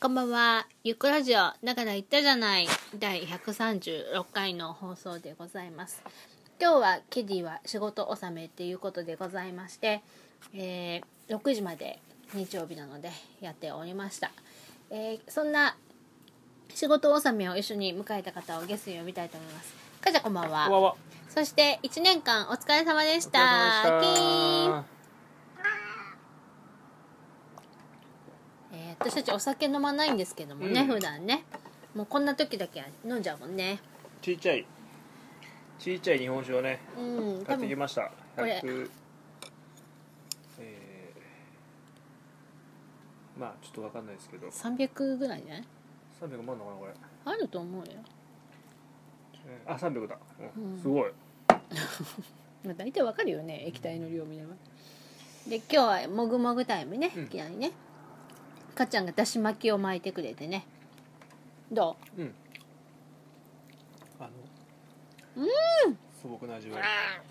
こんばんは。ゆっくラジオ、だから言ったじゃない、第136回の放送でございます。今日はケディは仕事納めっていうことでございまして、6時まで日曜日なのでやっておりました。そんな仕事納めを一緒に迎えた方をゲストに呼びたいと思います。かじゃこんばんは。 こんばんは。 そして1年間お疲れ様でした。キーン。私たちお酒飲まないんですけどもね、普段ね、もうこんな時だけ飲んじゃうもんね。 ちっちゃい日本酒をね、買ってきました。 これまあちょっと分かんないですけど 300ぐらいじゃない？ 300万のかなこれ。 あると思うよ。 あ、300だ、すごい。 まあ大体わかるよね、液体の量見れば。で今日はもぐもぐタイムね、いきなりね、かっちゃんがだし巻きを巻いてくれてね。どう？ 素朴な味わい。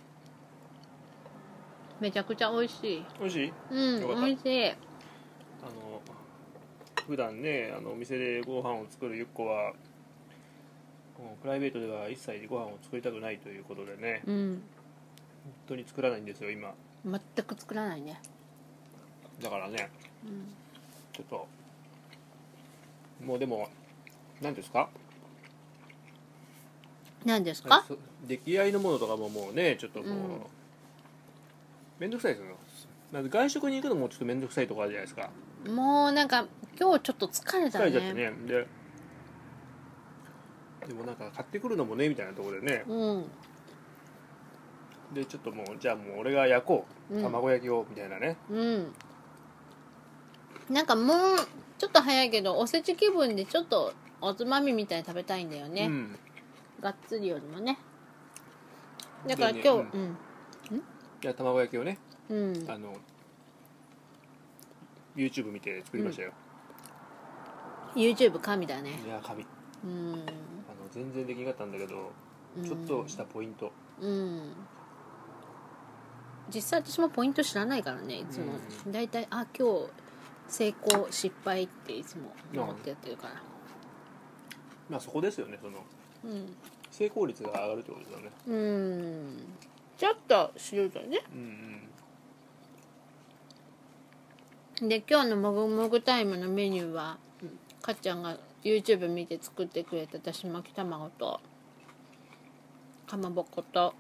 めちゃくちゃ美味しい。 美味しい？ 美よかった。 味しい。 普段ね、お店でご飯を作るゆっこはプライベートでは一切ご飯を作りたくないということでね、本当に作らないんですよ今。 全く作らないね。 だからね、ちょっともうでも何ですか？ 何ですか？ 出来合いのものとかももうね、ちょっともうめんどくさいですよ。なんで外食に行くのもちょっとめんどくさいとこあるじゃないですか。 もうなんか今日ちょっと疲れたね。 疲れちゃってね。でもなんか買ってくるのもねみたいなところでね、でちょっともうじゃあもう俺が焼こう、卵焼きをみたいなね。 なんかもうちょっと早いけどおせち気分でちょっとおつまみみたいに食べたいんだよね、がっつりよりもね。だから今日、 いや卵焼きをね、YouTube 見て作りましたよ。 YouTube 神だね。 いや神。全然できなかったんだけど、ちょっとしたポイント。 実際私もポイント知らないからね、いつも。だいたい今日成功失敗っていつも思ってやってるから。 まあそこですよね、その、成功率が上がるってことですよね。 ちょっと知るとね。で今日のもぐもぐタイムのメニューは、かっちゃんが YouTube 見て作ってくれただし巻き卵とかまぼこと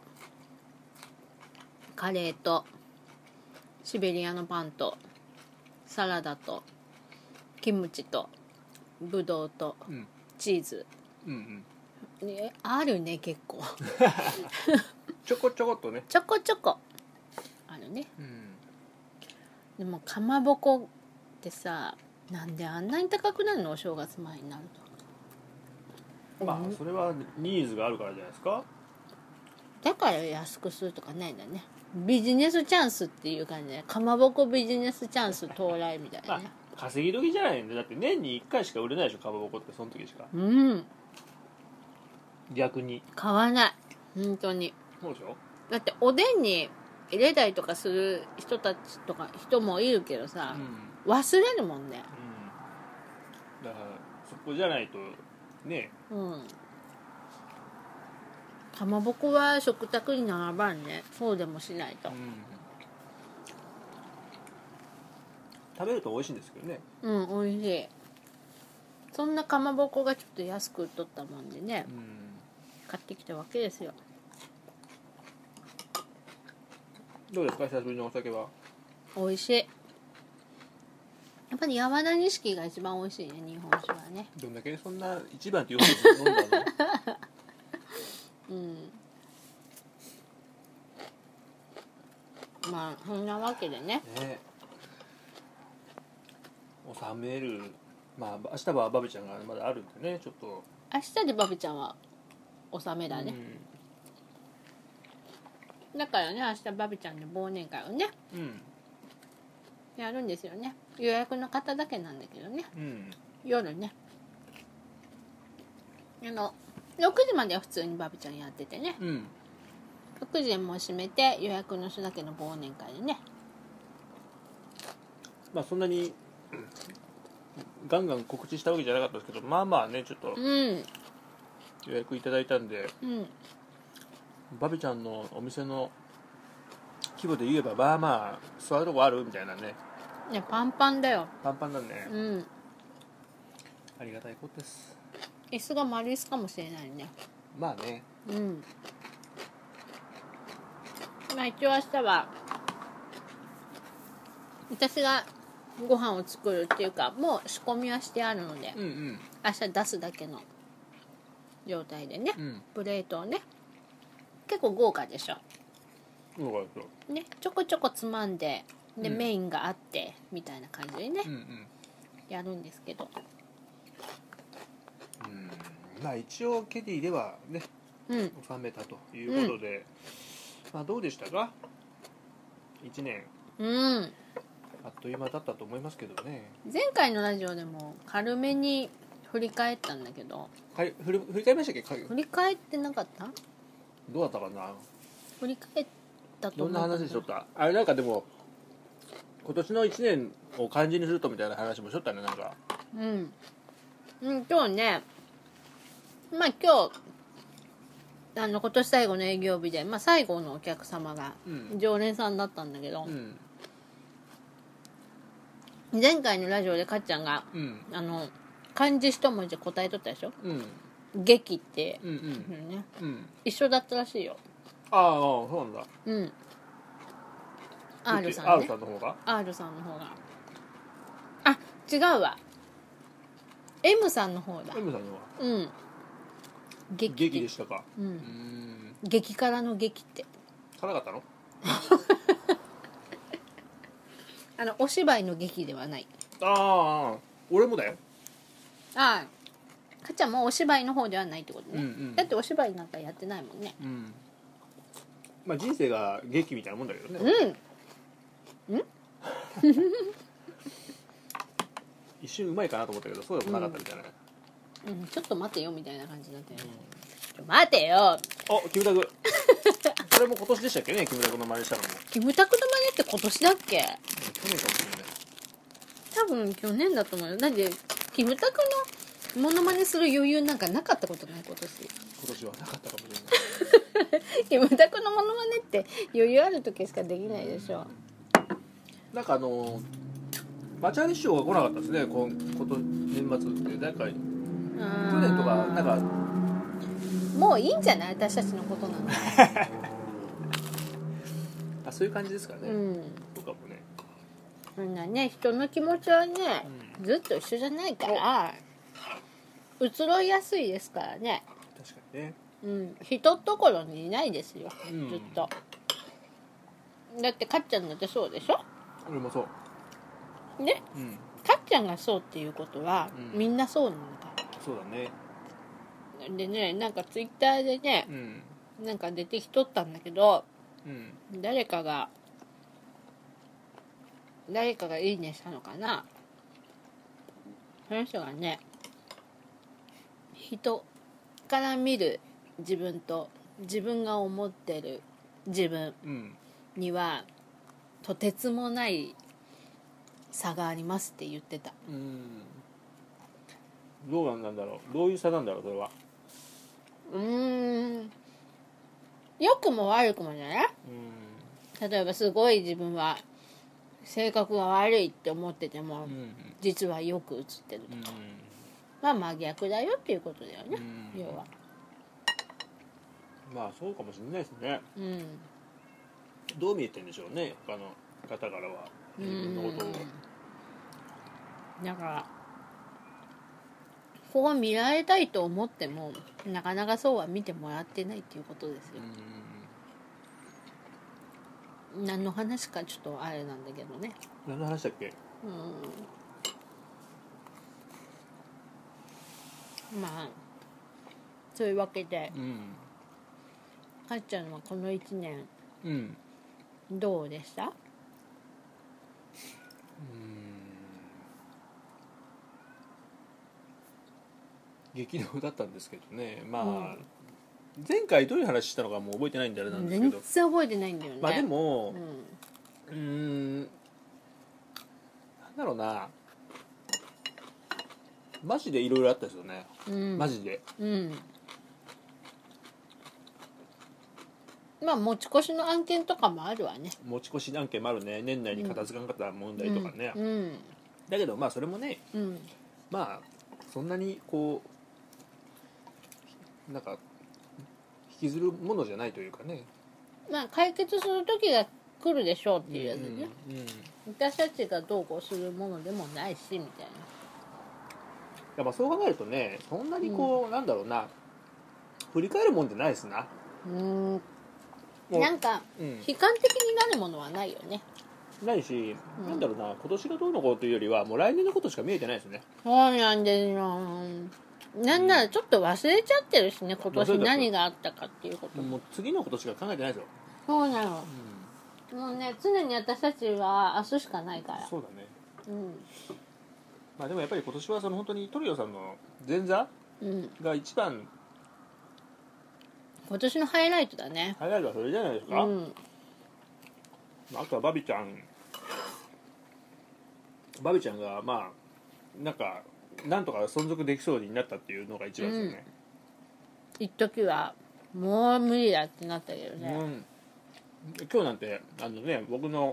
カレーとシベリアのパンとサラダとキムチとブドウとチーズ、あるね結構ちょこちょこっとね、 ちょこちょこあるね。でもかまぼこってさ、なんであんなに高くなるの？お正月前になると。 まあそれはニーズがあるからじゃないですか。 だから安くするとかないんだね。ビジネスチャンスっていう感じで、かまぼこビジネスチャンス到来みたいなね。 稼ぎ時じゃないんで、だって年に1回しか売れないでしょ、かまぼこって。その時しか。逆に買わない本当に。 そうでしょ。 だっておでんに入れたりとかする人たちとか人もいるけどさ、忘れるもんね。 だからそこじゃないとね。 かまぼこは食卓に並ばんね。そうでもしないと。 食べると美味しいんですけどね。 美味しい。そんなかまぼこがちょっと安く売っとったもんでね、買ってきたわけですよ。 どうですか、久しぶりのお酒は。 美味しい。やっぱり山田錦が一番美味しいね、日本酒はね。 どんだけそんな一番って言うほど飲んだのまあそんなわけでね。 収める。まあ明日はバビちゃんがまだあるんでね、ちょっと。 明日でバビちゃんは納めだね。だからね、明日バビちゃんの忘年会をね、やるんですよね。予約の方だけなんだけどね、夜ね、6時までは普通にバビちゃんやっててね、6時でもう閉めて予約の人だけの忘年会でね。 まあそんなにガンガン告知したわけじゃなかったですけど、まあまあねちょっとうん予約いただいたんで、 うんバビちゃんのお店の規模で言えばまあまあ座るとこあるみたいなね。 いやパンパンだよ。 パンパンなんね、 うん。 ありがたいことです。 椅子が丸椅子かもしれないね。 まあね。 うん。まあ一応明日は私がご飯を作るっていうかもう仕込みはしてあるので、 うんうん。 明日出すだけの状態でね、 うん。 プレートをね結構豪華でしょ。 そうかそう。 ね、ちょこちょこつまんでで、 うんメインがあってみたいな感じでね、 うんうん。 やるんですけど、 まあ一応ケディではねうん収めたということで、まあどうでしたか1年。 うんあっという間だったと思いますけどね。 前回のラジオでも軽めに振り返ったんだけど、 はい振り返りましたっけ。 振り返ってなかった？ どうだったかな。 振り返ったとどんな思う話しとった？あれなんかでも今年の1年を漢字にするとみたいな話もしとったねなんか。 今日ね、まあ今日今年最後の営業日で、まあ、最後のお客様が常連さんだったんだけど、前回のラジオでかっちゃんが、漢字一文字で答えとったでしょ、劇って、ね、一緒だったらしいよ。 ああそうなんだ。 R さんね。 R さんの方が R さんの方があ違うわ M さんの方だ。 M さんの方が劇でしたか。 激辛の劇って辛かったの？ お芝居の劇ではない。 ああ俺もだよ。 ああかっちゃんもお芝居の方ではないってことね、だってお芝居なんかやってないもんね。 まあ人生が劇みたいなもんだけどね。一瞬うまいかなと思ったけどそうでもなかったみたいな、 ちょっと待てよみたいな感じだったよね、ちょ待てよ。 おキムタクそれも今年でしたっけね。キムタクの真似したのもキムタクの真似って今年だっけ？ 去年かもしれない。 多分去年だと思うよ。だってキムタクのモノマネする余裕なんかなかったことない今年はなかったかもしれない。 キムタクのモノマネって余裕ある時しかできないでしょ。 なんか町原師匠が来なかったですね年末って。なんか去年とかなんかもういいんじゃない私たちのことなんだあそういう感じですかね、とかもね。 そんなね人の気持ちはね、ずっと一緒じゃないから移ろいやすいですからね。 確かにね。 人ところにいないですよ、ずっと。だってかっちゃんだってそうでしょ。 俺もそうね、かっちゃんがそうっていうことは、みんなそうなんだ。 そうだね。 でねなんかツイッターでね、なんか出てきとったんだけど、誰かがいいねしたのかな。その人がね人から見る自分と自分が思ってる自分には、とてつもない差がありますって言ってた。 どうなんだろう。どういう差なんだろうそれは。 良くも悪くもじゃない？例えばすごい自分は性格が悪いって思ってても、実はよく映ってるとか、まあ真逆だよっていうことだよね、要は。 まあそうかもしれないですね。どう見えてんでしょうね他の方からは自分のことを。 だからここ見られたいと思ってもなかなかそうは見てもらってないっていうことですよ。何の話かちょっとあれなんだけどね。 何の話だっけ。 まあそういうわけで、かっちゃんはこの1年、どうでした？ 激動だったんですけどね。まあ、前回どういう話したのかもう覚えてないんであれなんですけど、 全然覚えてないんだよね。 まあでも、なんだろうな、 マジでいろいろあったですよね、マジで。 まあ持ち越しの案件とかもあるわね。 持ち越し案件もあるね、年内に片付かなかった問題とかね、だけどまあそれもね、まあそんなにこうなんか引きずるものじゃないというかね、 まあ解決する時が来るでしょうっていうやつね、私たちがどうこうするものでもないしみたいな。 やっぱそう考えるとね、そんなにこう、なんだろうな、振り返るもんじゃないですな。 なんか、悲観的になるものはないよね。 ないし、なんだろうな、今年がどうのこうというよりはもう来年のことしか見えてないですね。 そうなんですよ。なんならちょっと忘れちゃってるしね、今年何があったかっていうこともう次のことしか考えてないですよ。 そうなの、もうね、常に私たちは明日しかないから。 そうだね。まあでもやっぱり今年はその本当にトリオさんの前座が一番、 今年のハイライトだね。 ハイライトはそれじゃないですか。あとはバビちゃんがまあなんとか存続できそうになったっていうのが一番ですよね。 一時はもう無理だってなったけどね、 今日なんて僕の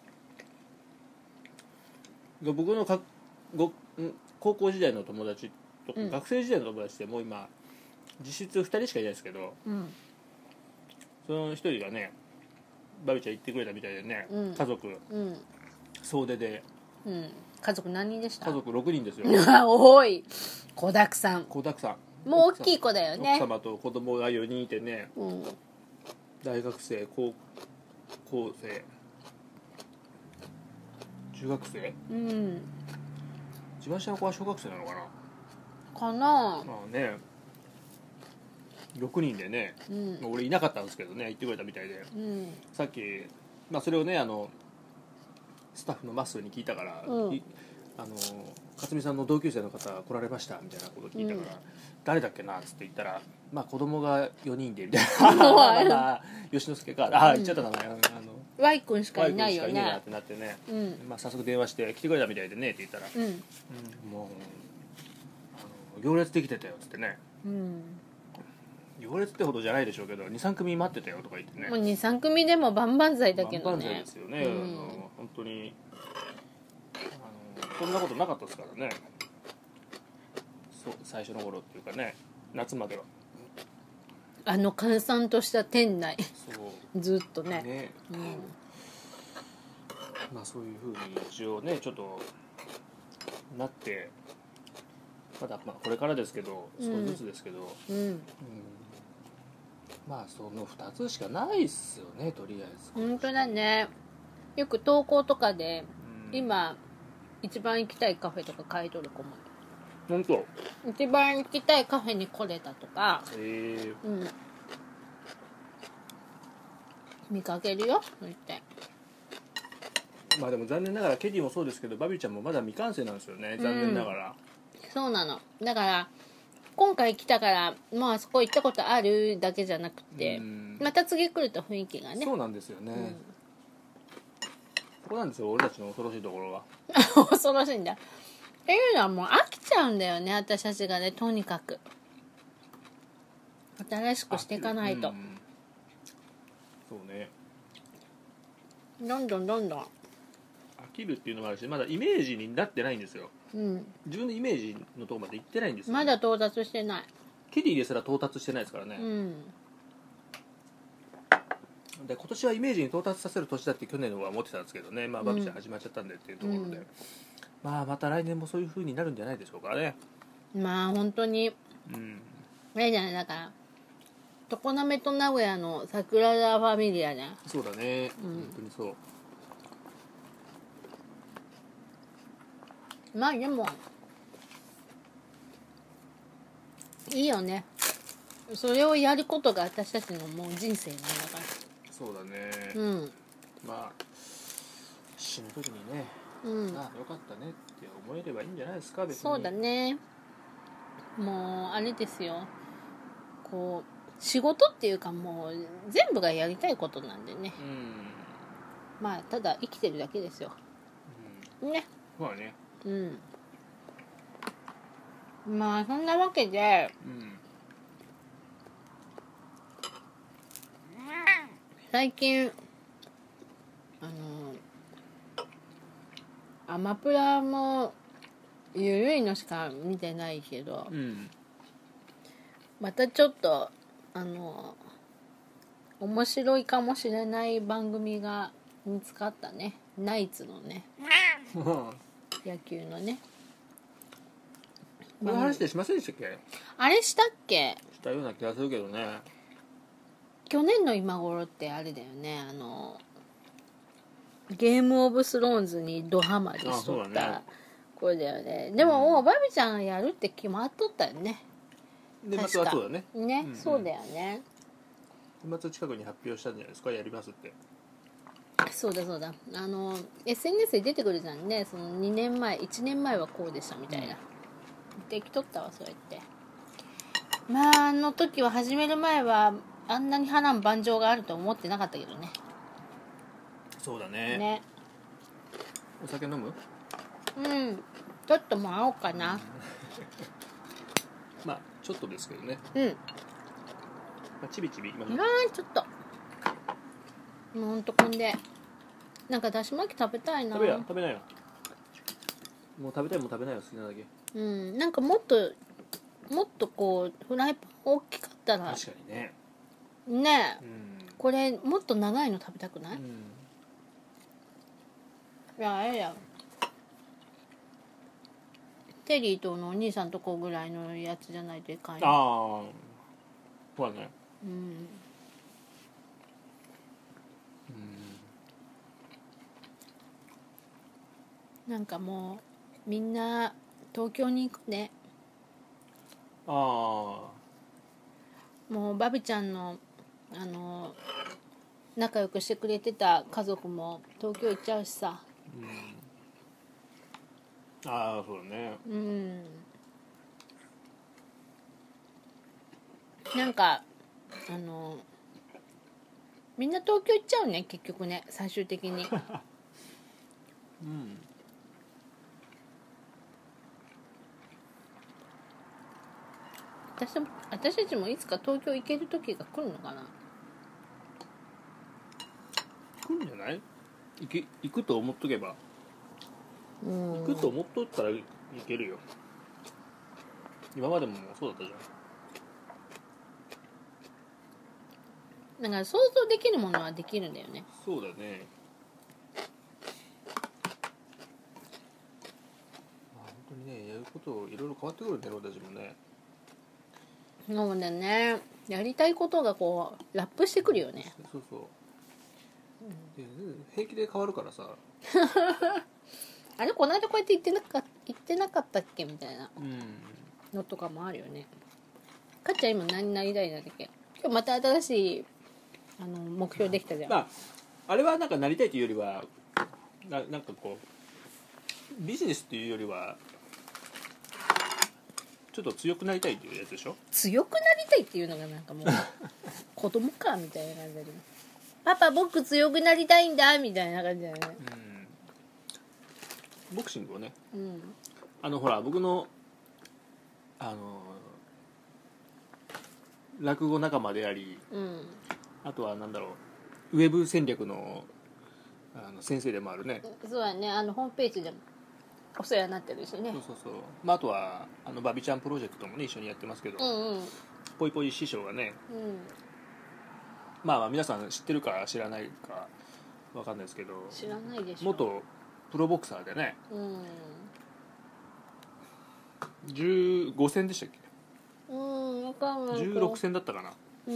高校時代の友達とか、学生時代の友達ってもう今実質2人しかいないですけど、その1人がねバビちゃん行ってくれたみたいでね、家族、総出で、 家族何人でした？ 家族6人ですよ。 多い。子だくさん。 もう大きい子だよね。 奥様と子供が4人いてね、大学生、高校生、中学生、一番下の子は小学生なのかなまあね、6人でね、俺いなかったんですけどね、言ってくれたみたいで、さっき、まあ、それをねスタッフのマッスーに聞いたから、勝美さんの同級生の方来られましたみたいなこと聞いたから、誰だっけなっつって言ったら、まあ子供が4人でみたいな吉之助か、言っちゃった名前、 Y 君しかいないよね。 Y 君しかいねえなってなってね、まあ、早速電話して来てくれたみたいでねって言ったら、もう行列できてたよっつってね、行列ってほどじゃないでしょうけど 2,3 組待ってたよとか言ってね、 もう 2,3 組でも万々歳だけどね。 万々歳ですよね、本当にそんなことなかったですからね、最初の頃っていうかね、夏までは閑散とした店内そうずっとね、 まあそういうふうに一応ねちょっとなって、まだまあこれからですけど少しずつですけど、まあその2つしかないっすよね、とりあえず。 本当だね。よく投稿とかで、今一番行きたいカフェとか書いとる子も、 本当一番行きたいカフェに来れたとか、見かけるよ、そう言って。 まあでも残念ながらケディもそうですけどバビちゃんもまだ未完成なんですよね、残念ながら。 そうなの。だから今回来たからもうあそこ行ったことあるだけじゃなくて、また次来ると雰囲気がね。 そうなんですよね、そこなんですよ俺たちの恐ろしいところは。 恐ろしいんだっていうのは、もう飽きちゃうんだよね、私たちがね。とにかく新しくしていかないと、 そうね、 どんどん飽きるっていうのもあるし、まだイメージになってないんですよ、自分のイメージのところまで行ってないんですよ、 まだ到達してない。 ケディですら到達してないですからね、で今年はイメージに到達させる年だって去年は思ってたんですけどね、まあバビちゃん始まっちゃったんでっていうところで、まあまた来年もそういう風になるんじゃないでしょうかね。 まあ本当に、あれじゃない、だから常滑と名古屋の桜田ファミリアね。 そうだね、本当にそう。 まあでもいいよね、それをやることが私たちのもう人生なんだから。 そうだね、まあ死ぬ時にね、ああよかったねって思えればいいんじゃないですか、別に。 そうだね。もうあれですよ、こう仕事っていうかもう全部がやりたいことなんでね、まあただ生きてるだけですよ、ね。 まあね、 まあそんなわけで、最近アマプラもゆるいのしか見てないけど、またちょっと面白いかもしれない番組が見つかったね。ナイツのね野球のね。 この話でしませんでしたっけ？ あれしたっけ？ したような気がするけどね。 去年の今頃ってあれだよね、ゲームオブスローンズにドハマりしとったこれだよね。でももうバビちゃんがやるって決まっとったよね。 年末はそうだね。 ね、そうだよね。 年末近くに発表したんじゃないですか、やりますって。 そうだそうだ、SNS で出てくるじゃんね。その2年前1年前はこうでしたみたいな、できとったわそうやって。まああの時は始める前はあんなに波乱万丈があると思ってなかったけどね。 そうだね。 ね、 お酒飲む？ ちょっともらおうかな。 まあちょっとですけどね。 まあ、ちびちびいきましょう。 ちょっともうほんとこんでなんかだし巻き食べたいな。 食べないよ。もう食べたいもん食べないよ、好きなだけ。 なんかもっとこうフライパン大きかったら。 確かにね。 ねえ、これもっと長いの食べたくない？いやテリーとのお兄さんとこぐらいのやつじゃないといかんよ。 ああ、そうだね。 なんかもうみんな東京に行くね。 ああ、もうバビちゃんの仲良くしてくれてた家族も東京行っちゃうしさ。 ああ、そうだね。 なんかみんな東京行っちゃうね結局ね、最終的に。私たちもいつか東京行ける時が来るのかな。 来るんじゃない？行くと思っとけば。行くと思っとったら行けるよ。今までもそうだったじゃん。だから想像できるものはできるんだよね。 そうだね。本当にね、やることいろいろ変わってくるね、俺たちもね。 そうだね。やりたいことがこうラップしてくるよね。 そう。で平気で変わるからさ。 あれこの間こうやって言ってなかったっけみたいなのとかもあるよね。かっちゃん今何になりたいんだっけ？今日また新しい目標できたじゃん。 あれはなんかなりたいというよりはなんかこうビジネスっていうよりはちょっと強くなりたいっていうやつでしょ。 強くなりたいっていうのがなんかもう子供かみたいな感じだけど、パパ僕強くなりたいんだみたいな感じだよね。 ボクシングをね、ほら僕の落語仲間であり、あとはなんだろう、ウェブ戦略の先生でもあるね。 そうやね、ホームページでもお世話になってるしね。 そう、あとはバビちゃんプロジェクトもね一緒にやってますけど、ぽいぽい師匠がね、まあ皆さん知ってるか知らないかわかんないですけど、 知らないでしょ。 元プロボクサーでね、15戦でしたっけ？ わかんない。 16戦だったかな。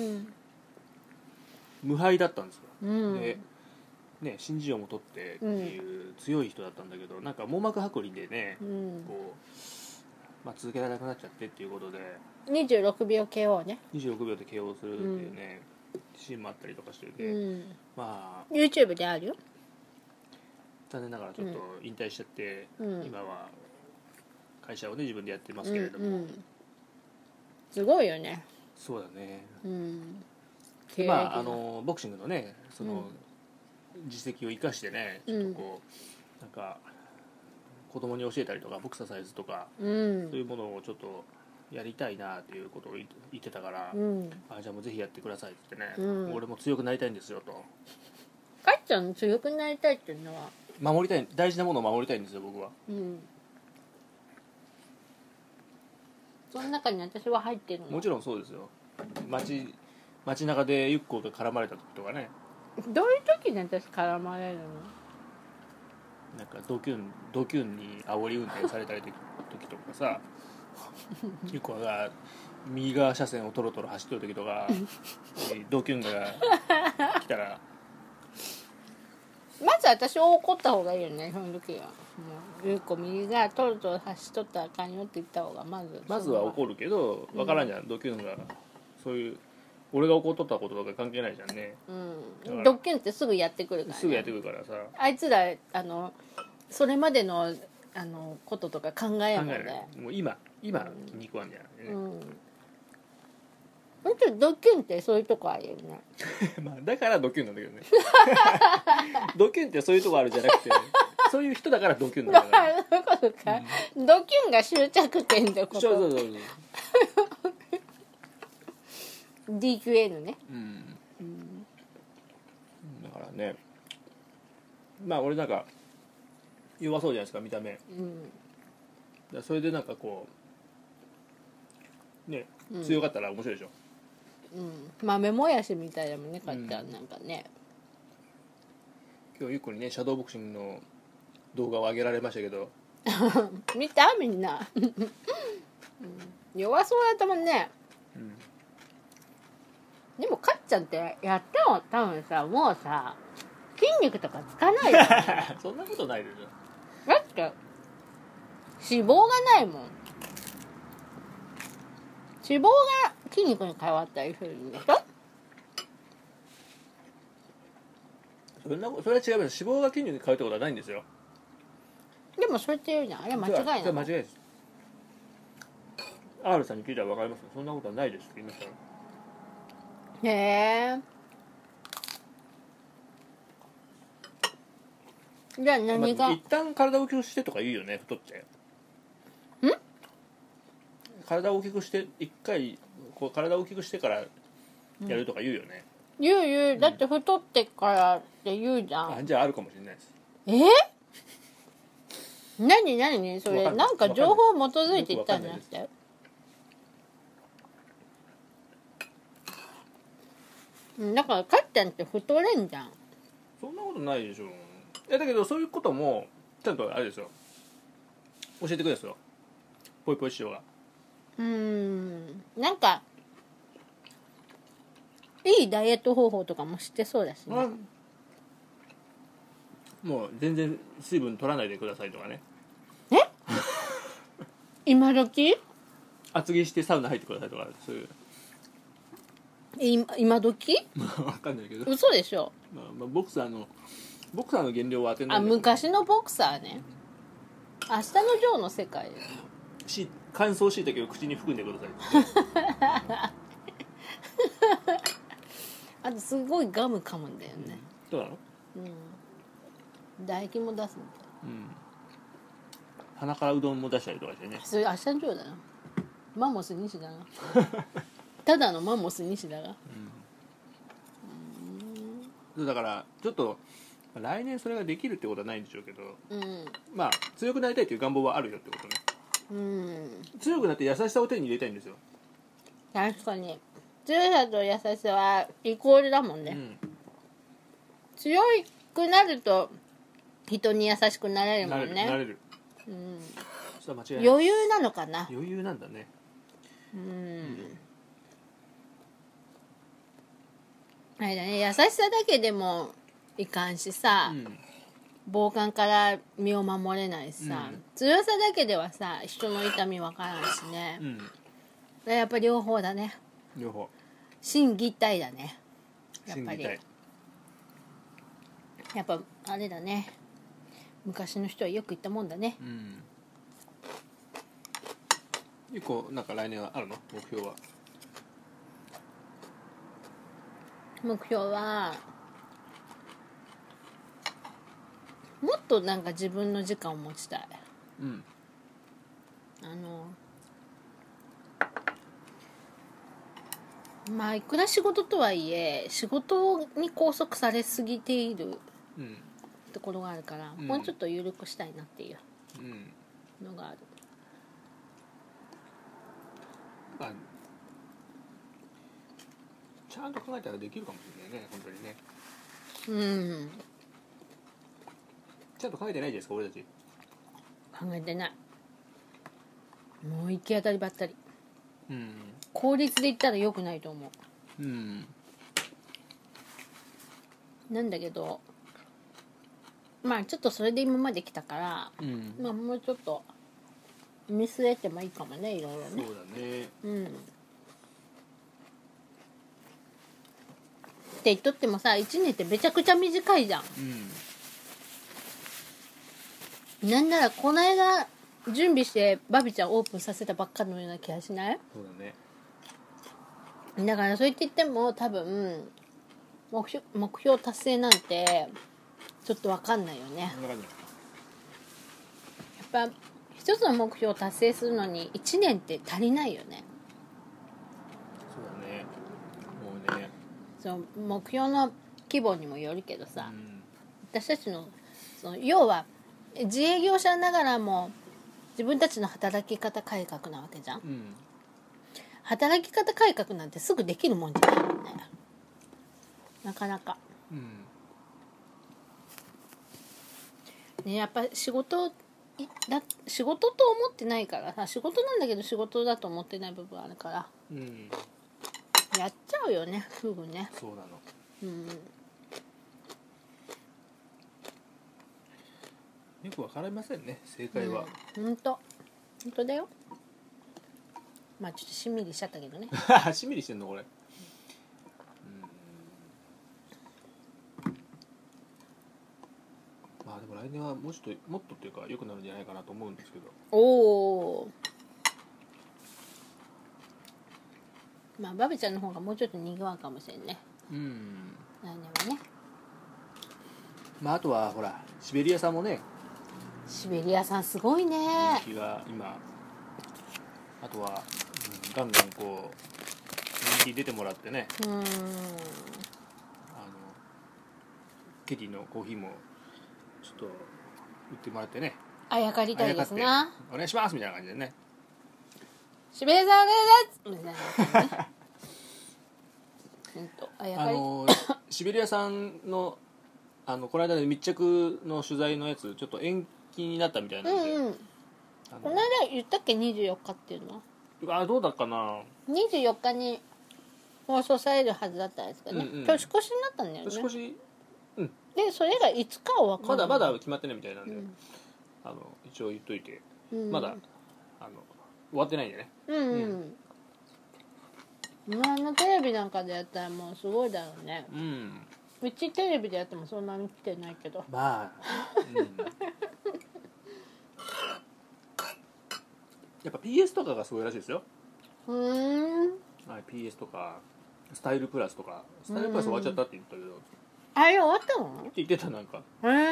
無敗だったんですよ。でね、新人王も取ってっていう強い人だったんだけど、なんか網膜剥離でね、こう、続けられなくなっちゃってっていうことで 26秒 KO ね。 26秒で KO するっていうね、シーンもあったりとかしてて、 YouTube であるよ。 残念ながらちょっと引退しちゃって、今は会社をね自分でやってますけれども、 すごいよね。 そうだね。ボクシングのねその、実績を生かしてねちょっとこう、なんか子供に教えたりとかボクササイズとか、 うん、 そういうものをちょっとやりたいなっていうことを言ってたから、 うん、 じゃあもうぜひやってくださいってね、 うん、 俺も強くなりたいんですよと。 かっちゃん強くなりたいっていうのは守りたい、大事なものを守りたいんですよ僕は。 うん、その中に私は入ってるの。 もちろんそうですよ。街中でユッコが絡まれた時とかね。 どういう時に私絡まれるの？ なんかドキュンに煽り運転されたり時とかさユッコが右側車線をトロトロ走ってる時とかドキュンが来たらまず私を怒った方がいいよね、その時は。もうゆうこ右がトロトロ走っとったらあかんよって言った方がまずは怒るけど分からんじゃん、ドキュンがそういう俺が怒っとったこととか関係ないじゃんね、 うん、ドッキュンってすぐやってくるから、ね、 すぐやってくるからさ、 あいつらそれまでのこととか考えんもんね。 もう今気に食わんじゃんね、 本当にドッキュンってそういうとこあるよねまあだからドキュンなんだけどねドキュンってそういうとこあるじゃなくてそういう人だからドキュンなんだからそういうことか、ドキュンが終着点ってこと。 そう DQN ね、 だからね、まあ俺なんか弱そうじゃないですか見た目、だそれでなんかこうね強かったら面白いでしょ、 豆もやしみたいだもんね、かっちゃんなんかね。 今日ゆっくりねシャドーボクシングの動画を上げられましたけど見たみんな、弱そうだったもんね、でもかっちゃんってやっても多分さもうさ筋肉とかつかないよねそんなことないでしょ。 だって脂肪がないもん。脂肪が筋肉に変わったりするんでしょ。 それは違います。脂肪が筋肉に変わるってことはないんですよ。 でもそれって言うじゃん。あれ間違いなの？ それ間違いです。R さんに聞いたら分かりますよ。そんなことはないですって言いましたよ。 へえ。じゃあ何が、 一旦体を大きくしてとか言うよね、太っちゃう。体を大きくして一回こう体を大きくしてからやるとか言うよね、 言うだって太ってからって言うじゃん。 じゃああるかもしれないです。 何それなんか情報を基づいて言ったんじゃなくて、だからかっちゃんって太れんじゃん。 そんなことないでしょ。だけどそういうこともちゃんとあれですよ、教えてくれですよ、ぽいぽい師匠が。 なんかいいダイエット方法とかも知ってそうだしね、 もう全然水分取らないでくださいとかね。 今時厚着してサウナ入ってくださいとか、そういう今時分かんないけど、 嘘でしょ。 ボクサーの減量は当てない。 昔のボクサーね。明日のジョーの世界乾燥しいたけを口に含んでくださいあとすごいガム噛むんだよね。 どうなの？ 唾液も出すみたい鼻からうどんも出したりとかしてね。 それ明日のジョーだな。マンモス西だなただのマンモス西だが、 だからちょっと来年それができるってことはないんでしょうけど、まあ強くなりたいという願望はあるよってことね。強くなって優しさを手に入れたいんですよ。 確かに強さと優しさはイコールだもんね、強くなると人に優しくなれるもんね。 なれる、それは間違いない。 余裕なのかな。 余裕なんだね。 あれだね、優しさだけでもいかんしさ、暴漢から身を守れないしさ、強さだけではさ人の痛みわからんしね、やっぱ両方だね。 両方心技体だねやっぱり。やっぱあれだね、昔の人はよく言ったもんだね。 結構なんか来年はあるの？目標はもっとなんか自分の時間を持ちたい。 うん、 まあいくら仕事とはいえ仕事に拘束されすぎているところがあるから、もうちょっと緩くしたいなっていうのがある。 ちゃんと考えたらできるかもしれないね、本当にね。ちゃんと考えてないですか、俺たち。 考えてない。もう行き当たりばったり。効率で言ったら良くないと思う。なんだけど、まあちょっとそれで今まで来たから、まあもうちょっと見据えてもいいかもね、いろいろね。 そうだね。 って言っとってもさ、1年ってめちゃくちゃ短いじゃん。なんならこの間準備してバビちゃんオープンさせたばっかのような気がしない？ そうだね。 だからそう言って言っても多分目標達成なんてちょっと分かんないよね。 分かんない。 やっぱ一つの目標を達成するのに1年って足りないよね。 そうだね。もうね。 その目標の規模にもよるけどさ、私たちのその要は自営業者ながらも自分たちの働き方改革なわけじゃん。働き方改革なんてすぐできるもんじゃないよね、なかなか。ね、やっぱ仕事と思ってないからさ、仕事なんだけど仕事だと思ってない部分あるから、やっちゃうよね、すぐね。 そうなの。よくわかりませんね、正解は。 本当だよ。まあちょっとしんみりしちゃったけどね。 しんみりしてんのこれ。まあでも来年はもっとっていうか良くなるんじゃないかなと思うんですけど。 おお。まあバビちゃんの方がもうちょっとにぎわうかもしれんね。来年はね。 まああとはほらシベリアさんもね。 シベリアさんすごいね。 人気が今。あとは、ガンガンこう人気出てもらってね。ケティのコーヒーもちょっと売ってもらってね。 あやかりたいですな。 お願いしますみたいな感じでね。 シベリアさんですみたいな感じね。 シベリアさんのこの間の密着の取材のやつちょっと延期になったみたいなんで。 この間言ったっけ24日っていうの？ どうだったかな。 24日に放送されるはずだったんですけどね。年越しになったんだよね。 年越し。 でそれがいつかは分かんない。 まだ決まってないみたいなんで、一応言っといて、まだ終わってないんでね。 テレビなんかでやったらもうすごいだろうね。うちテレビでやってもそんなに来てないけど。 まあ、やっぱ PS とかがすごいらしいですよ。PS とかスタイルプラスとか。スタイルプラス終わっちゃったって言ったけど、 あれ終わったの？ って言ってた。なんか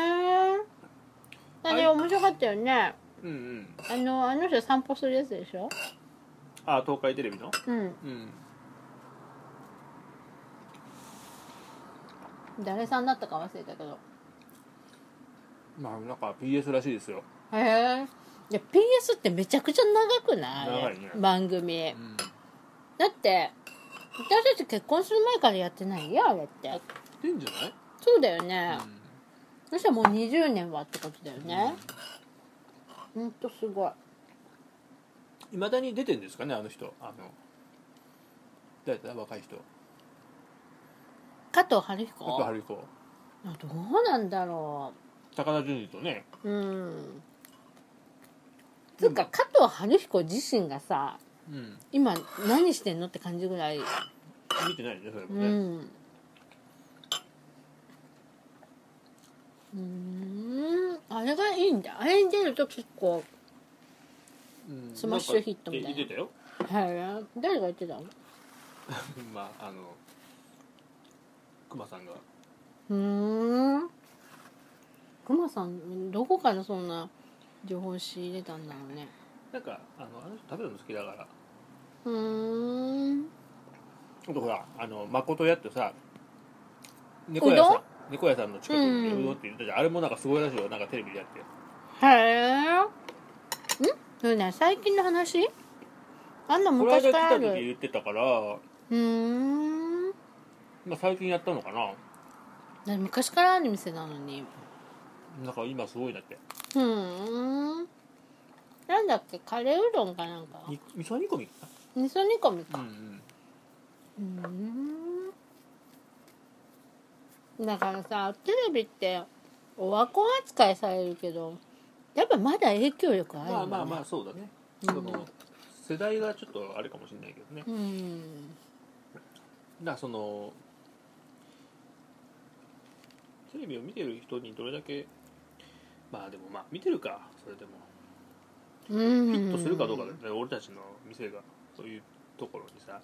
あれ面白かったよね。あの人散歩するやつでしょ。 東海テレビの。 誰さんだったか忘れたけど、 まあなんか PS らしいですよ。 へえ。いや PS ってめちゃくちゃ長くない？ 長いね、 番組。だって私たち結婚する前からやってないよ、あれって。 やってんじゃない？ そうだよね。そしたらもう20年はってことだよね。ほんとすごい。 いまだに出てんですかね、あの人。誰だ、若い人。 加藤晴彦。 どうなんだろう。高田純次とね。 つうか加藤晴彦自身がさ、今何してんのって感じぐらい見てないね、それもね。 あれがいいんだ。あれに出ると結構スマッシュヒットみたいな。 言ってたよ。 はい。誰が言ってたの？ まあ熊さんが。 熊さんどこからそんな情報仕入れたんだろうね。 なんかあの人食べるの好きだから。あとほら誠屋ってさ、猫屋さんの近くにうどんって言ったじゃん、あれもなんかすごいらしいよ、なんかテレビでやって。 へえ。それね、最近の話？あんな昔からある。 この間来た時言ってたから、まあ最近やったのかな。 昔からある店なのに。 なんか今すごいなって。 なんだっけ、カレーうどんかなんか。 味噌煮込みかな。味噌煮込みか。だからさ、テレビってオワコン扱いされるけど、やっぱまだ影響力あるよね。 まあそうだね。その世代がちょっとあれかもしれないけどね。だからそのテレビを見てる人にどれだけ、まあでもまあ見てるか、それでもフィットするかどうかだよね、俺たちの店がそういうところにさ。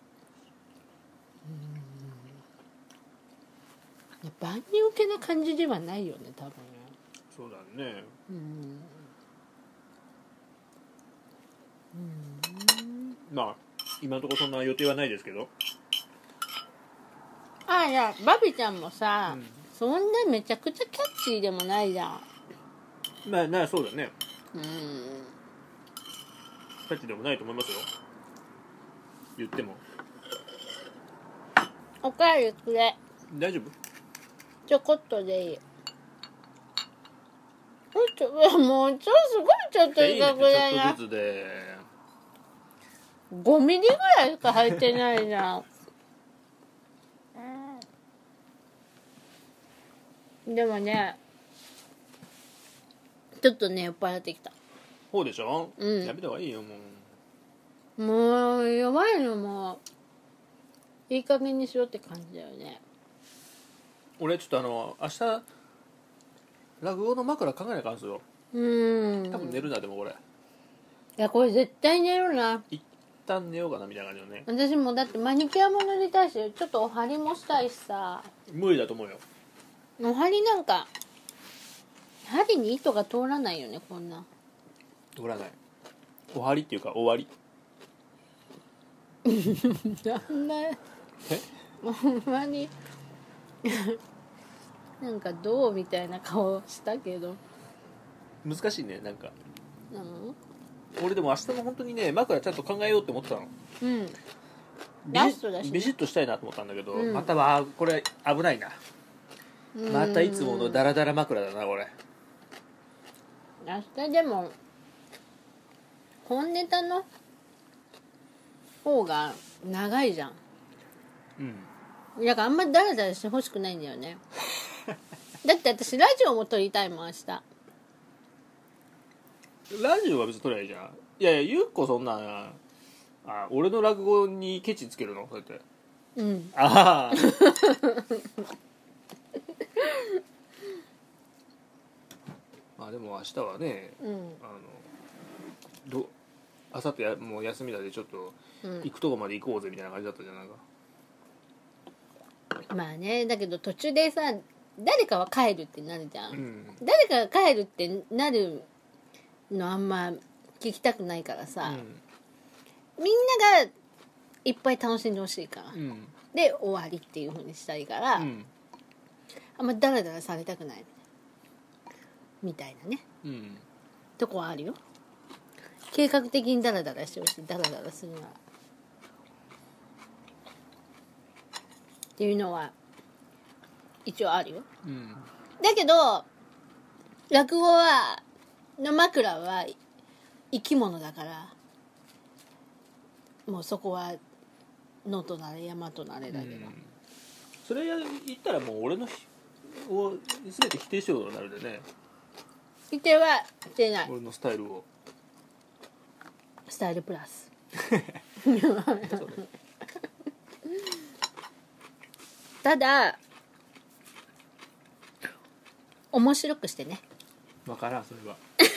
万人受けな感じではないよね、多分ね。 そうだね。まあ今のところそんな予定はないですけど。 いや、バビちゃんもさ、そんなめちゃくちゃキャッチーでもないじゃん。 まあそうだね。キャッチーでもないと思いますよ、言っても。 おかわりくれ。 大丈夫？ ちょこっとでいい。もうすごいちょっといいかぐらいな。 ちょっとずつで 5ミリぐらいしか入ってないじゃん。でもね、ちょっとね、酔っ払ってきた。 そうでしょ。やめた方がいいよ、 もう弱いのもいい加減にしろって感じだよね。 俺ちょっと明日落語の枕考えなきゃんすよ。多分寝るな。でもこれ、いや、これ絶対寝るな。 一旦寝ようかなみたいな感じのね。 私もだってマニキュアも塗りたいし、ちょっとお針もしたいしさ。 無理だと思うよ。 お針なんか針に糸が通らないよね、こんな。 通らない。お針っていうか終わり。 なんだほんまになんかどうみたいな顔したけど。 難しいね、なんか。俺でも明日の本当にね、枕ちゃんと考えようって思ってたの。 ラストだしね。 ビシッとしたいなと思ったんだけど、またはこれ危ないな。またいつものダラダラ枕だな、これ。 明日でも本ネタの方が長いじゃん。だからあんまりダラダラしてほしくないんだよね。だって私ラジオも撮りたいもん、明日。 ラジオは別に撮りゃいいじゃん。いやゆっこそんな俺の落語にケチつけるの、そうやって。ああまあでも明日はね、あさってもう休みだでちょっと行くとこまで行こうぜみたいな感じだったじゃん、なんか。 まあね、だけど途中でさ、誰かは帰るってなるじゃん、誰かが帰るってなるのあんま聞きたくないからさ、みんながいっぱい楽しんでほしいから、で終わりっていう風にしたいから、あんまダラダラされたくないみたいなね、とこはあるよ。計画的にダラダラしてほしい、ダラダラするならっていうのは一応あるよ、だけど落語の枕は生き物だから、もうそこは野となれ山となれだけど、 それ言ったらもう俺のを全て否定しようとなるでね。 否定はしてない。 俺のスタイルをスタイルプラスただ面白くしてね。 分からん、それは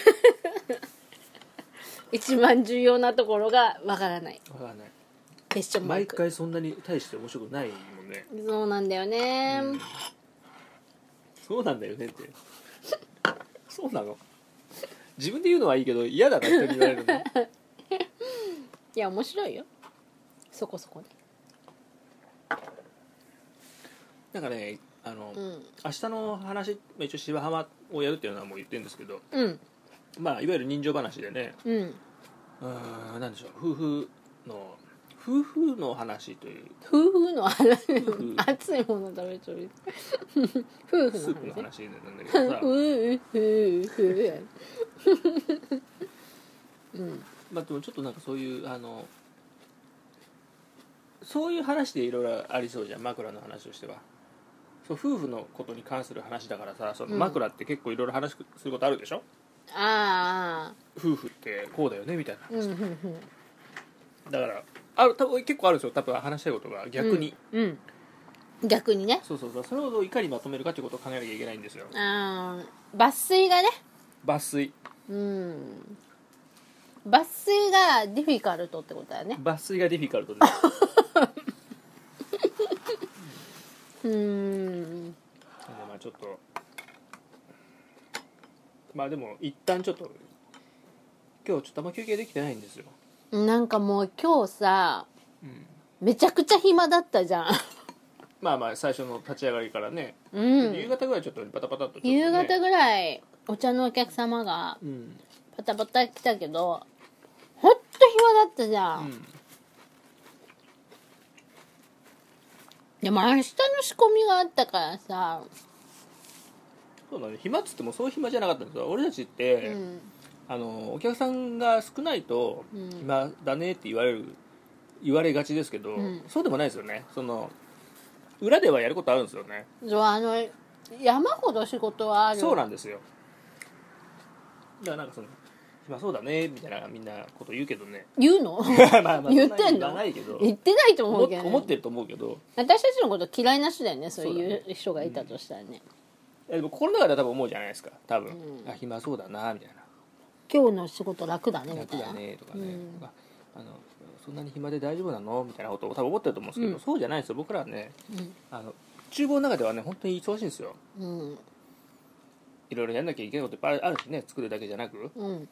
一番重要なところが分からない。 分からない。 クエスチョンマー毎ク。 回そんなに大して面白くないもんね。 そうなんだよね、 そうなんだよねってそうなの。 自分で言うのはいいけど嫌だな人に言われるの。 いや面白いよそこそこね。 なんかね明日の話、一応芝浜をやるっていうのはもう言ってるんですけど、まあいわゆる人情話でね、なんでしょう、夫婦の話という、 夫婦の話、熱いもの食べちゃう夫婦の話、 スープの話なんだけどさまあでもちょっとなんかそういうそういう話でいろいろありそうじゃん、枕の話としては。そう夫婦のことに関する話だからさ、その枕って結構いろいろ話することあるでしょ。夫婦ってこうだよねみたいな話、だから多分結構あるんですよ、多分話したいことが逆に、 逆にね。 そうそれをいかにまとめるかということを考えなきゃいけないんですよ。 抜粋がね。 抜粋、 抜粋がディフィカルトってことだよね。 抜粋がディフィカルトですまあちょっとまあでも一旦ちょっと今日ちょっとあんま休憩できてないんですよ。 なんかもう今日さ、めちゃくちゃ暇だったじゃんまあ最初の立ち上がりからね、夕方ぐらいちょっとパタパタっと、ね、 夕方ぐらいお茶のお客様がパタパタ来たけど、ほんと暇だったじゃん、でも明日の仕込みがあったからさ。 そうだね、暇っつってもそう暇じゃなかったんですよ。俺たちって、お客さんが少ないと暇だねって言われがちですけど、そうでもないですよね。その裏ではやることあるんですよね。 山ほど仕事はある。 そうなんですよ。だからなんかその暇そうだねみたいなみんなこと言うけどね。 言うのまあ言ってんの？言ってないと思うけど、ね、 思ってると思うけど、 私たちのこと嫌いな人だよね、そういう人がいたとしたらね。 でも心の中では多分思うじゃないですか、多分、暇そうだなみたいな、 今日の仕事楽だねみたいな、 楽だねとかね、そんなに暇で大丈夫なのみたいなことを多分思ってると思うんですけど、そうじゃないですよ。僕らはね、厨房の中ではね本当に忙しいんですよ、いろいろやんなきゃいけないこといっぱいあるしね、作るだけじゃなく、だからね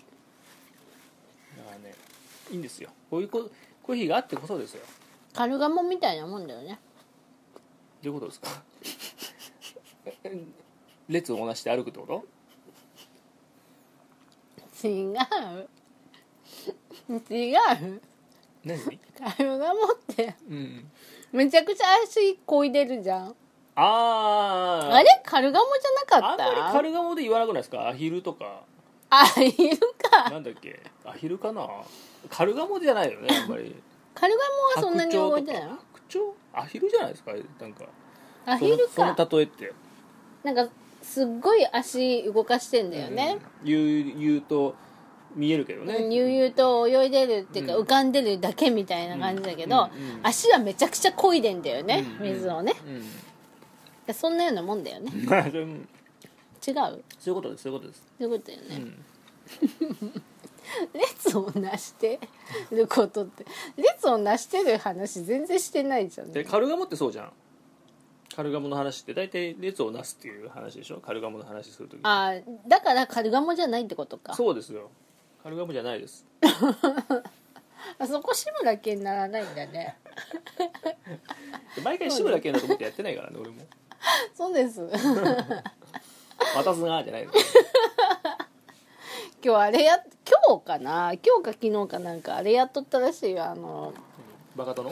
いいんですよ、こういう日があってこそですよ。 カルガモみたいなもんだよね。 どういうことですか列を同じして歩くってこと？ 違う何？ カルガモって、めちゃくちゃ足こいでるじゃん。あれカルガモじゃなかった？ あんまりカルガモで言わなくないですか？アヒルとか。 アヒルか。 なんだっけ、アヒルかな。カルガモじゃないよね、あんまり。 カルガモはそんなに覚えてないの？ 白鳥？アヒルじゃないですか、なんか。 アヒルか。 その例えって。 なんかすっごい足動かしてんだよね。 悠々と見えるけどね。 悠々と泳いでるっていうか、浮かんでるだけみたいな感じだけど、足はめちゃくちゃ漕いでんだよね、水をね。そんなようなもんだよね。違う？ そういうことです、そういうことです。 そういうことだよね。列をなしてることって、列をなしてる話全然してないじゃん、ね。 でカルガモってそうじゃん。カルガモの話って大体列をなすっていう話でしょ、カルガモの話するとき。 だからカルガモじゃないってことか。 そうですよ、カルガモじゃないです。 そこ志村けんならないんだね。 毎回志村けんだと思ってやってないからね、俺も。 そうです。 渡すなじゃないです。 今日かな、今日か昨日かなんかあれやっとったらしいよ、 バカ殿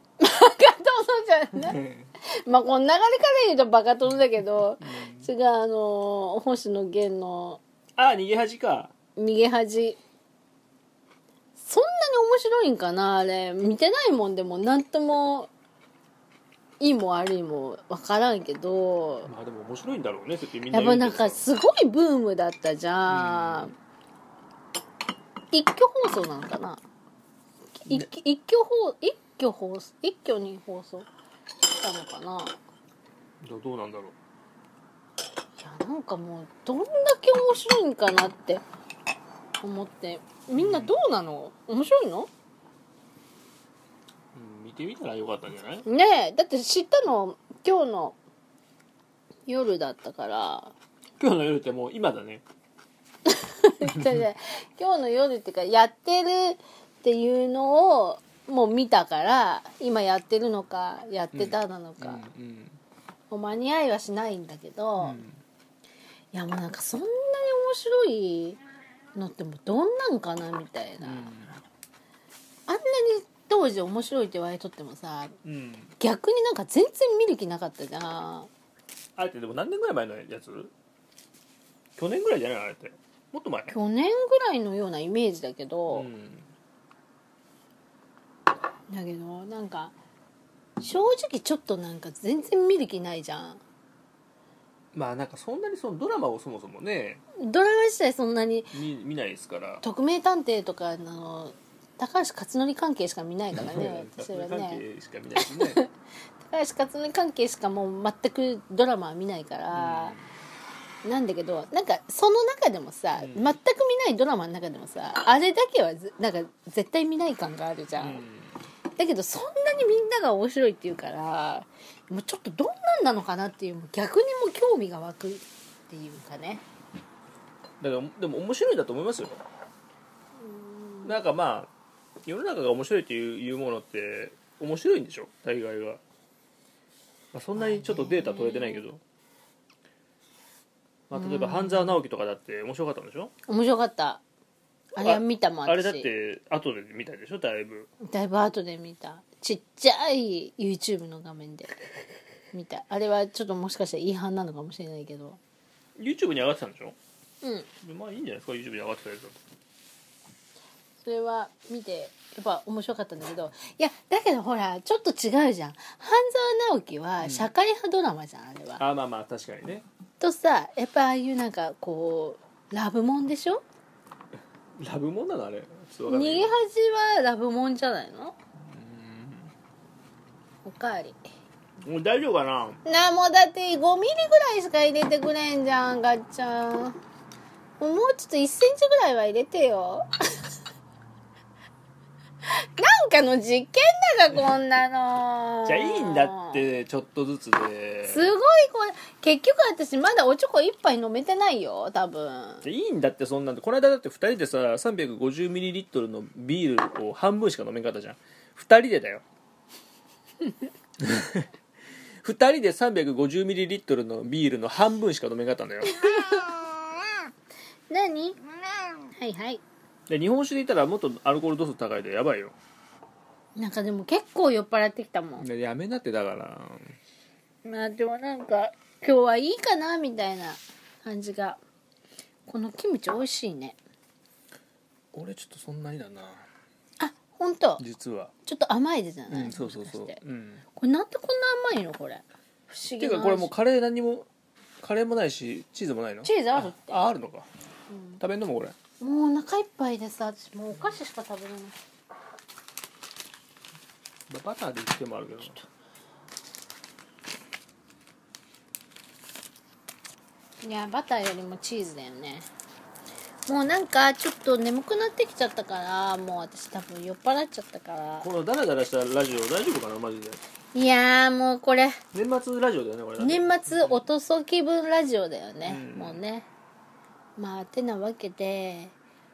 じゃないまあこの流れから言うとバカ殿だけど、違う星野源の逃げ恥か。 逃げ恥、そんなに面白いんかなあれ。見てないもんでもなんともいいも悪いも分からんけど、 まあでも面白いんだろうね、そうやってみんなやっぱなんかすごいブームだったじゃん。一挙放送なのかな、一挙に放送したのかな。 どうなんだろう。 いやなんかもうどんだけ面白いんかなって思って。みんなどうなの？面白いの？ 見てみたらよかったんじゃない？ ねえ、だって知ったの今日の夜だったから。 今日の夜ってもう今だね。 今日の夜っていうかやってるっていうのをもう見たから今やってるのかやってたなのか、もう間に合いはしないんだけど、いやもうなんかそんなに面白いのってもうどんなんかなみたいな、あんなに当時面白いって言われとってもさ、逆になんか全然見る気なかったじゃん。 あれってでも何年ぐらい前のやつ？去年ぐらいじゃない？あれってもっと前？ 去年ぐらいのようなイメージだけど、だけどなんか正直ちょっとなんか全然見る気ないじゃん。 まあなんかそんなにそのドラマをそもそもねドラマ自体そんなに見ないですから、 特命探偵とか高橋克典関係しか見ないからね私はね関係しか見ないですね高橋克典関係しかもう全くドラマは見ないから、なんだけどなんかその中でもさ、全く見ないドラマの中でもさあれだけはなんか絶対見ない感があるじゃん、だけどそんなにみんなが面白いっていうからもうちょっとどんなんなのかなっていう逆にも興味が湧くっていうかね。 だからでも面白いんだと思いますよ。なんかまあ世の中が面白いっていうものって面白いんでしょ大概が、まあ、そんなにちょっとデータ取れてないけど、まあ、例えば半沢直樹とかだって面白かったんでしょ。 面白かった。あれは見たもん。 あれだって後で見たでしょ。だいぶ後で見た。ちっちゃい YouTube の画面で見た。あれはちょっともしかしたら違反なのかもしれないけど YouTube に上がってたんでしょ。まあいいんじゃないですか YouTube に上がってたやつだと。 それは見てやっぱ面白かったんだけど、いやだけどほらちょっと違うじゃん。半沢直樹は社会派ドラマじゃん、あれは。 まあまあ確かにね。 とさやっぱああいうなんかこうラブモンでしょ。 ラブモンなのあれ。 逃げ恥はラブモンじゃないの。おかわりもう大丈夫かな。 もうだって5ミリぐらいしか入れてくれんじゃんガッチャン。もうちょっと1センチぐらいは入れてよなんかの実験だがこんなの。 じゃあいいんだってちょっとずつで。 すごいこれ結局私まだおちょこ1杯飲めてないよ多分。 じゃあいいんだってそんなんで。この間だって2人でさ 350ml のビールを半分しか飲めんかったじゃん。2人でだよ2人で 350ml のビールの半分しか飲めんかったんだよ何はいはいで日本酒で言ったらもっとアルコール度数高いでやばいよ。 なんかでも結構酔っ払ってきたもん。 やめなってだから。 まあでもなんか今日はいいかなみたいな感じが。このキムチ美味しいね。 俺ちょっとそんなにだな。 あ本当。 実はちょっと甘いですよね。 そうそうそう、 これなんでこんな甘いのこれ。不思議な味。 ていうかこれもうカレーもないしチーズもないの。 チーズあるって。 あるのか、食べんのもこれ。 もうお腹いっぱいでさ私もうお菓子しか食べれない。 バターでいってもあるけど。 いやバターよりもチーズだよね。もうなんかちょっと眠くなってきちゃったからもう私多分酔っ払っちゃったから。 このダラダラしたラジオ大丈夫かなマジで。 いやもうこれ年末ラジオだよねこれ。 年末おとそ気分ラジオだよね、もうね。まあてなわけで、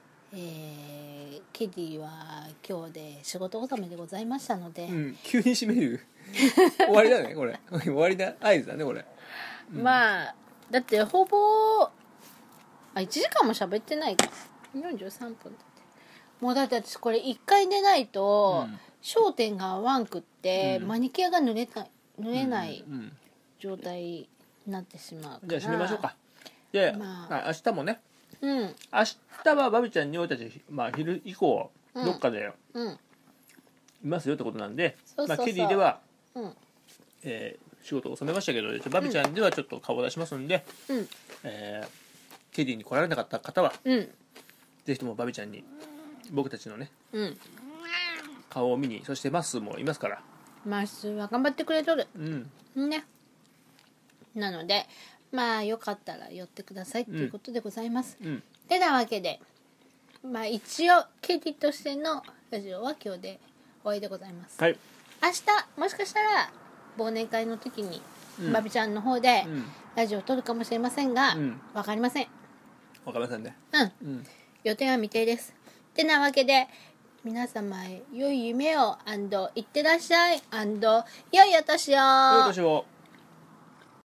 ケディは今日で仕事納めでございましたので、 急に締める終わりだねこれ終わりだ合図だねこれ、 まあだってほぼ1時間も喋ってないか43分だって。もうだって私これ1回寝ないと焦点が合わんくって、マニキュアが塗れない状態になってしまうから、 じゃあ締めましょうか。で、明日もね、明日はバビちゃんに俺たち、昼以降どっかでいますよってことなんで、ケディでは、仕事を収めましたけどバビちゃんではちょっと顔を出しますんで、ケディに来られなかった方は、ぜひともバビちゃんに僕たちのね、顔を見に、そしてマッスーもいますから。 マッスーは頑張ってくれとる、ね。なのでまあよかったら寄ってくださいということでございます、てなわけで一応ケディとしてのラジオは今日で終わりでございます、明日もしかしたら忘年会の時に、バビちゃんの方でラジオを撮るかもしれませんが、分かりません。 わかりませんね。 予定は未定です。てなわけで皆様へ良い夢をいってらっしゃい良いお年を。 良いお年を。